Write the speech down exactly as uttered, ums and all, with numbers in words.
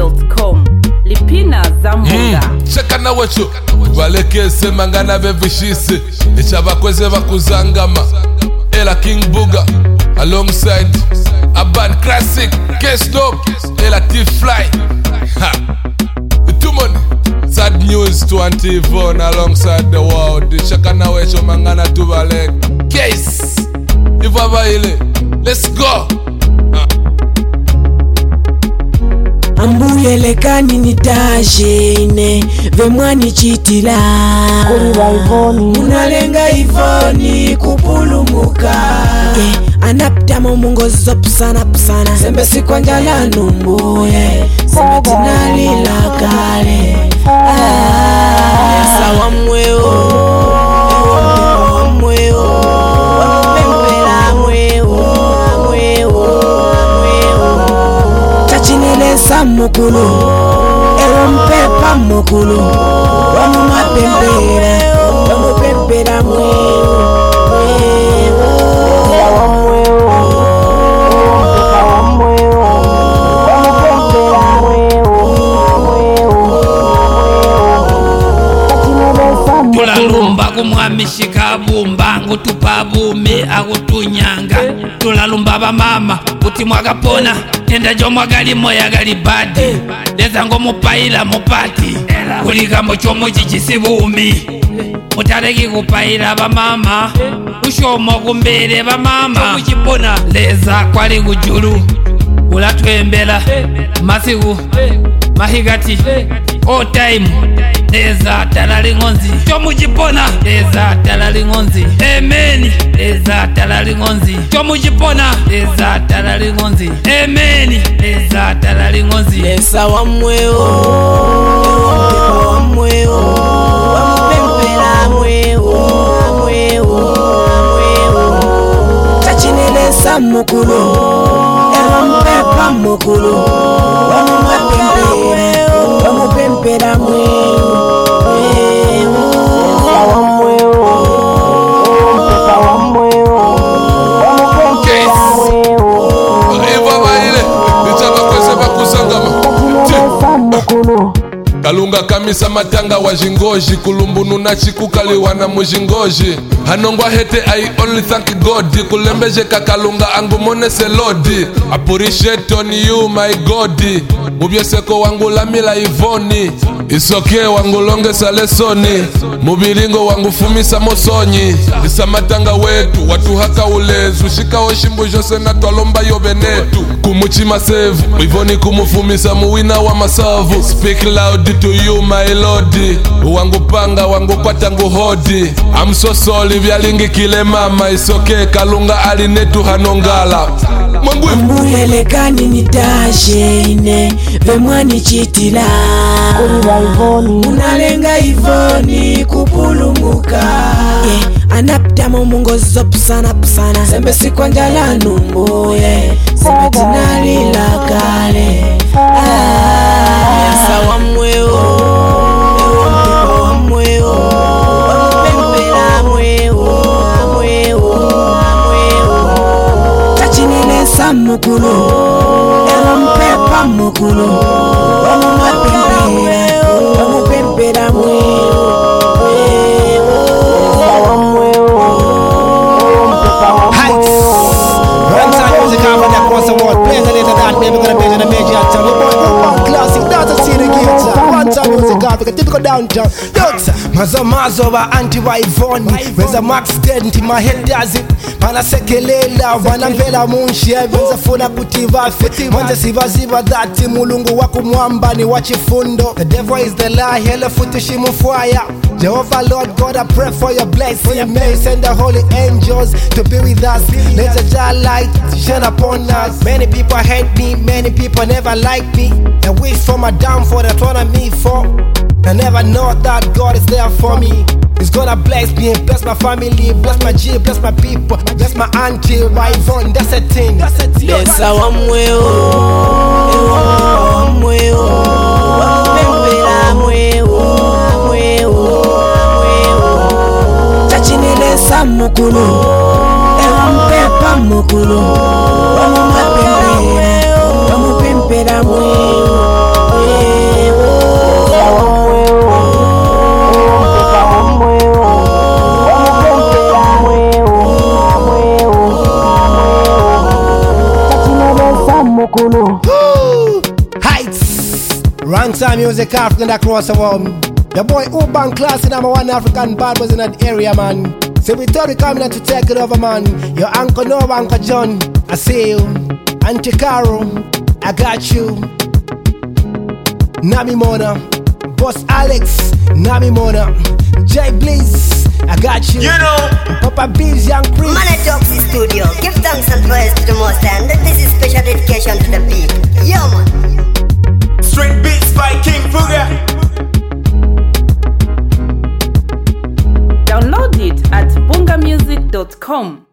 dot com. Lipina Zamboga. Mm. Cheka na wecho walekese mangana bevishise echabakweze bakuzangama Ela King Buga alongside Aban Classic Case Dope Ela T-Fly ha. Tumoni Sad News twenty-four alongside the world Cheka na wecho mangana tubalek Case Ivaba ile Let's go ha. Ambuyelekani nitajene vemwani chitila unalenga ivoni kupulumuka eh, anaptamo mungo zopsana psana sembe sikwanjala numbuye sembe tinalila kale ah, sawa mweo mweo wapempela mweo Mukulu, ewa mpepa mukulu, wamu mapempera, wamu pempera mweo, mweo, ewa mweo, ewa mweo, wamu pempera mweo, mweo, tulalumba kumwamishika bumba ngutupa bume akutunyanga tulalumba bamama kuti mwakapona tenda jomwagali moya gali badi leza ngo mupaila mupati kulikambo chomo chichisibuumi mutaleki kupaila bamama ushomo kumbele bamama kuchipona leza kwali kujulu ulatwembela masiku mahigati all time leza talali ngonzi chomujipona leza talali ngonzi amen leza talali ngonzi chomujipona leza talali ngonzi amen leza talali ngonzi lesa wa mweo wa mweo wampempera mweo mweo mweo tachinelesa mukulu ewa mpepa mukulu wamupempera wamupempera mweo Kalunga kamisa matanga wa jingoji kulumbunu na chikukaliwa na mujingoji hanongwa hete I only thank God kulembeje kakalunga angu monese lodi appreciate on you my God mubyeseko wangu lamila ivoni isoke wangu longe salesoni mubilingo wangu fumisa mosonyi isa matanga wetu watu haka ulezu shikawo shimbu jose na twalomba yobenetu kumuchima sevu ivoni kumufumisa muwina wa masavu speak loud to you my lord wangu panga wangu kwatangu hodi I'm so sorry vyalingi kile mama isoke kalunga alinetu hanongala Ambuyelekani nitajene vemwani chitila unalenga ivoni kupulumuka yeah, anaptamo mungo zopsana psana sembe sikwanjala numbuye sembe tinalila kale ah, sawa mweo wa mweo wampempera mweo mweo tachinelesa mukulu ewa mpepa mukulu wamu mapempera wamu pempera mweo downtown mazo mazo ba anti wa ivoni weza max dead my head does it pana sekelela wana mvela munshi weza funa kutiva fiti manje siva ziva dhati mulungu wako mwamba ni wachifundo the devil is the lie hele futi shimu fire Jehovah Lord God I pray for your blessing may send the holy angels to be with us let your jar light shine upon us many people hate me many people never like me and wish for my downfall that's what I'm me for I never know that God is there for me. He's gonna bless me, bless my family, bless my G, bless my people, bless my auntie, my Yvonne, that's a thing. Lesa wa mweo, wa mweo, wampempera mweo, mweo, mweo tachinelesa mukulu, ewa mpepa mukulu wamu mapempera, wamu pempera mweo mukulu. Heights. Ranks and music African across the world. The boy Urban Class in number one African bad was in that area, man. So we thought we coming out to take it over, man. Your uncle Nova, Uncle John, I see you. Auntie Caro, I got you. Nami Mona, Boss Alex, Nami Mona, Jay Bliss, I got you. You know, Papa Bills, Young Chris. Man at Toxie Studio, give thanks and praise to the Most High, and this is special dedication to the people. Yo man. straight beats by King Fuga. Download it at bunga music dot com.